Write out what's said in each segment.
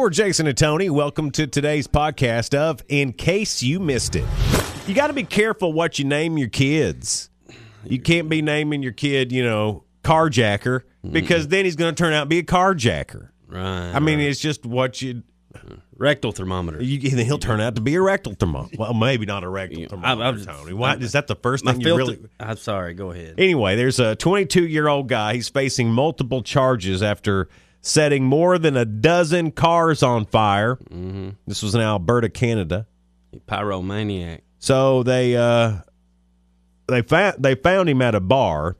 we're Jason and Tony. Welcome to today's podcast of In Case You Missed It. You got to be careful what you name your kids. You can't be naming your kid, carjacker, because then he's going to turn out to be a carjacker. Right. I mean, it's just what you... Rectal thermometer. He'll turn out to be a rectal thermometer. Well, maybe not a rectal thermometer, Tony. Why, is that the first thing you really... I'm sorry. Go ahead. Anyway, there's a 22-year-old guy. He's facing multiple charges after setting more than a dozen cars on fire. Mm-hmm. This was in Alberta, Canada. Pyromaniac. So they found him at a bar,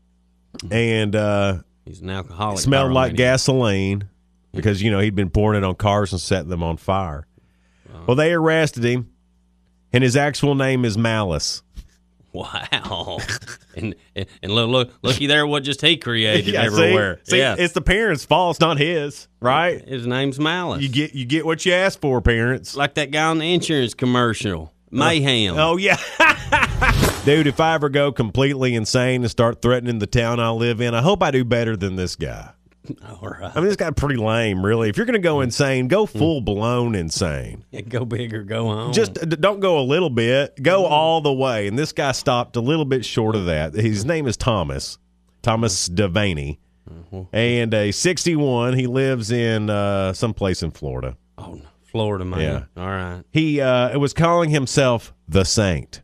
and he's an alcoholic. Smelled like gasoline because he'd been pouring it on cars and setting them on fire. Wow. Well, they arrested him, and his actual name is Malice. Wow. and looky there what just he created everywhere. See, yeah. It's the parents' fault, it's not his, right? His name's Malice. You get what you ask for, parents. Like that guy on the insurance commercial. Mayhem. Oh, yeah. Dude, if I ever go completely insane and start threatening the town I live in, I hope I do better than this guy. All right. I mean, this guy's pretty lame, really. If you're going to go insane, go full-blown insane. Yeah, go big or go home. Just don't go a little bit. Go all the way. And this guy stopped a little bit short of that. His name is Thomas Devaney. Mm-hmm. And a 61. He lives in someplace in Florida. Oh, no. Florida, man. Yeah. All right. He was calling himself the Saint.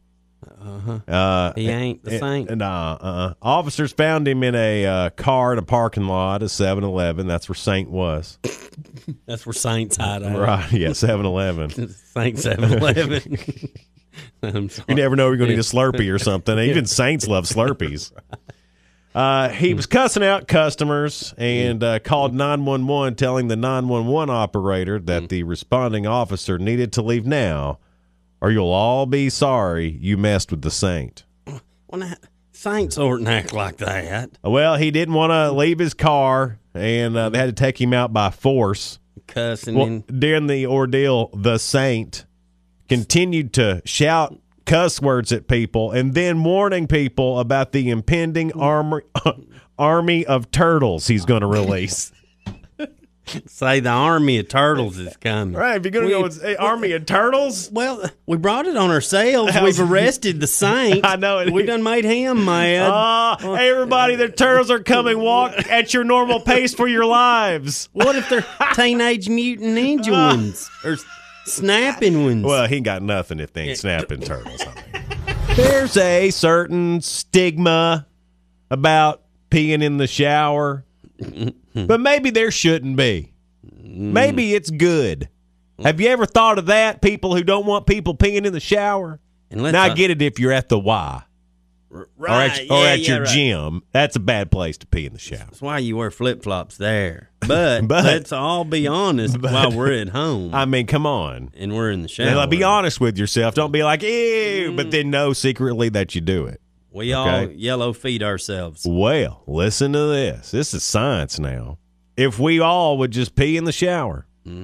He ain't the Saint. Officers found him in a car in a parking lot at 7-Eleven. That's where Saint was. That's where Saint's hide out. Right, yeah, 7-Eleven. Saint 7-Eleven. You never know you're going to need a Slurpee or something. Even Saints love Slurpees. He was cussing out customers and called 911, telling the 911 operator that the responding officer needed to leave now, or you'll all be sorry you messed with the Saint. Well, Saints oughtn't act like that. Well, he didn't want to leave his car, and they had to take him out by force. Cussing. During the ordeal, the Saint continued to shout cuss words at people and then warning people about the impending army of turtles he's going to release. Say the army of turtles is coming. Right, if you're going to go with army of turtles? Well, we brought it on ourselves. We've arrested the Saint. I know it. We done made him mad. Hey, everybody, the turtles are coming. Walk at your normal pace for your lives. What if they're Teenage Mutant Ninja ones? Or snapping ones? Well, he ain't got nothing if they ain't snapping turtles. There's a certain stigma about peeing in the shower, but maybe there shouldn't be. Maybe it's good. Have you ever thought of that? People who don't want people peeing in the shower? Now, I get it if you're at the Y. Right. Or at your gym. That's a bad place to pee in the shower. That's why you wear flip-flops there. But let's all be honest while we're at home. I mean, come on. And we're in the shower. Now, be honest with yourself. Don't be like, ew, but then know secretly that you do it. We all yellow feed ourselves. Well, listen to this. This is science now. If we all would just pee in the shower,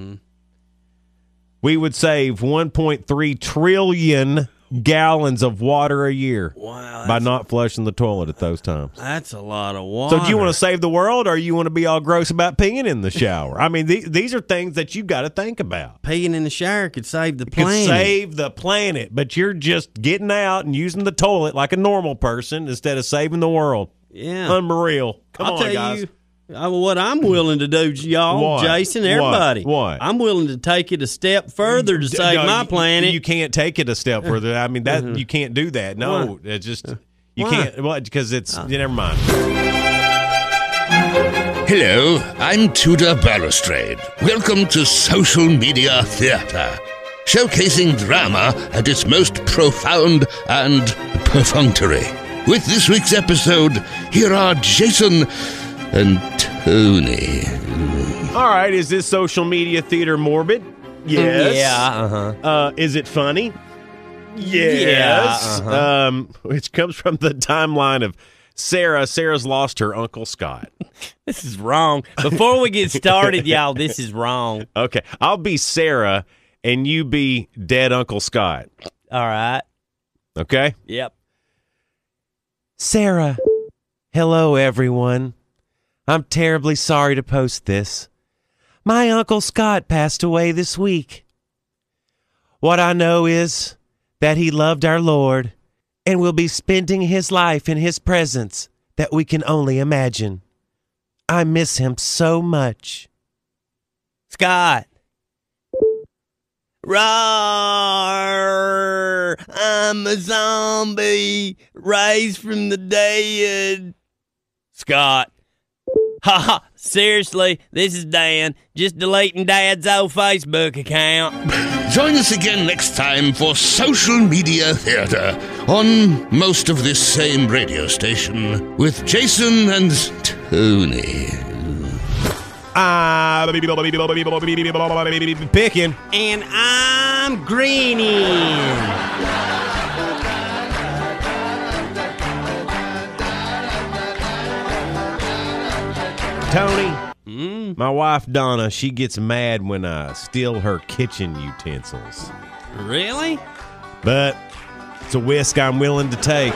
we would save 1.3 trillion gallons of water a year by not flushing the toilet at those times. That's a lot of water. So do you want to save the world, or you want to be all gross about peeing in the shower? I mean, these are things that you've got to think about. Peeing in the shower could save the planet. Could save the planet, but you're just getting out and using the toilet like a normal person instead of saving the world. Yeah. Unreal. Come on, tell guys. you what I'm willing to do, y'all, Jason, everybody. What? I'm willing to take it a step further to save my planet. You can't take it a step further. I mean, that you can't do that. No, it's just you can't. Well, because it's never mind. Hello, I'm Tudor Balustrade. Welcome to Social Media Theatre, showcasing drama at its most profound and perfunctory. With this week's episode, here are Jason and Tony. All right, is this social media theater morbid? Yes. Yeah. Is it funny? Yes. Yeah. Which comes from the timeline of Sarah. Sarah's lost her Uncle Scott. This is wrong. Before we get started, y'all, this is wrong. Okay, I'll be Sarah, and you be dead Uncle Scott. All right. Okay? Yep. Sarah. Hello, everyone. I'm terribly sorry to post this, My Uncle Scott passed away this week. What I know is that he loved our Lord and will be spending his life in his presence that we can only imagine. I miss him so much. Scott. Roar! I'm a zombie raised from the dead. Scott. Ha ha! Seriously, this is Dan. Just deleting Dad's old Facebook account. Join us again next time for Social Media Theater on most of this same radio station with Jason and Tony. Picking. And I'm greening. Tony, my wife Donna, she gets mad when I steal her kitchen utensils. Really? But it's a risk I'm willing to take.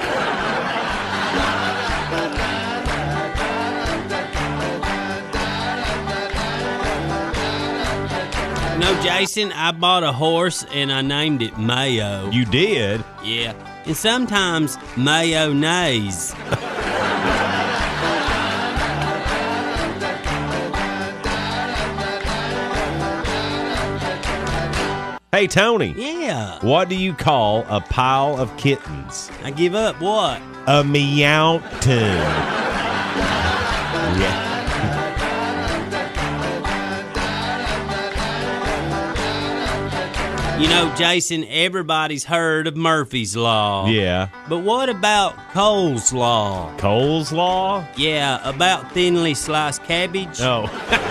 No, Jason, I bought a horse and I named it Mayo. You did? Yeah. And sometimes mayonnaise. Hey, Tony. Yeah. What do you call a pile of kittens? I give up what? A meowton. Yeah. You know, Jason, everybody's heard of Murphy's Law. Yeah. But what about Cole's Law? Cole's Law? Yeah, about thinly sliced cabbage. Oh.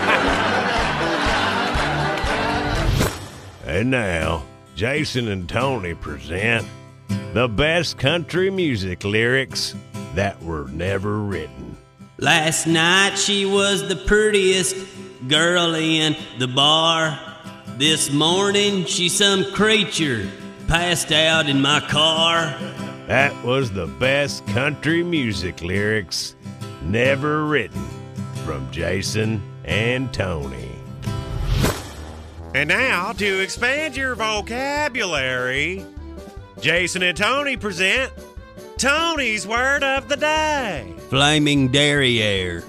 And now, Jason and Tony present the best country music lyrics that were never written. Last night she was the prettiest girl in the bar. This morning she's some creature passed out in my car. That was the best country music lyrics never written from Jason and Tony. And now, to expand your vocabulary, Jason and Tony present Tony's Word of the Day. Flaming derriere.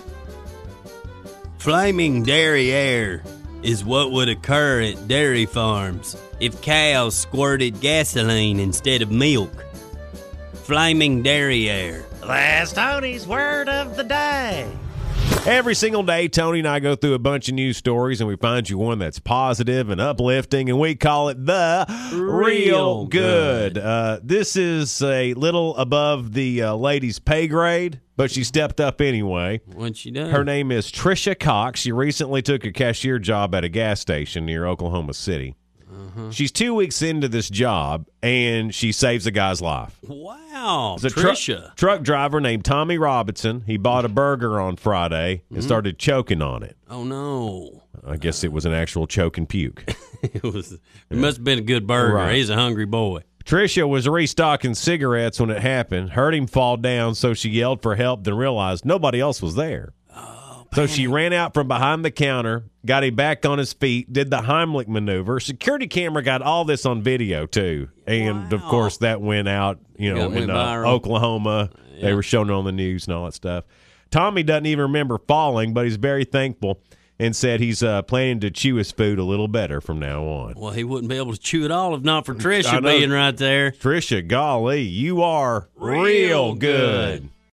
Flaming derriere is what would occur at dairy farms if cows squirted gasoline instead of milk. Flaming derriere. That's Tony's Word of the Day. Every single day, Tony and I go through a bunch of news stories, and we find you one that's positive and uplifting, and we call it the Real Good. This is a little above the lady's pay grade, but she stepped up anyway. What'd she do? Her name is Trisha Cox. She recently took a cashier job at a gas station near Oklahoma City. She's 2 weeks into this job, and she saves a guy's life. Wow, It's a Trisha. truck driver named Tommy Robinson. He bought a burger on Friday and started choking on it. Oh, no. I guess it was an actual choke and puke. It must have been a good burger. Right. He's a hungry boy. Tricia was restocking cigarettes when it happened, heard him fall down, so she yelled for help, then realized nobody else was there. So she ran out from behind the counter, got him back on his feet, did the Heimlich maneuver. Security camera got all this on video, too. And, of course, that went out, in Oklahoma. Yeah. They were showing it on the news and all that stuff. Tommy doesn't even remember falling, but he's very thankful and said he's planning to chew his food a little better from now on. Well, he wouldn't be able to chew it all if not for Trisha being right there. Tricia, golly, you are real good.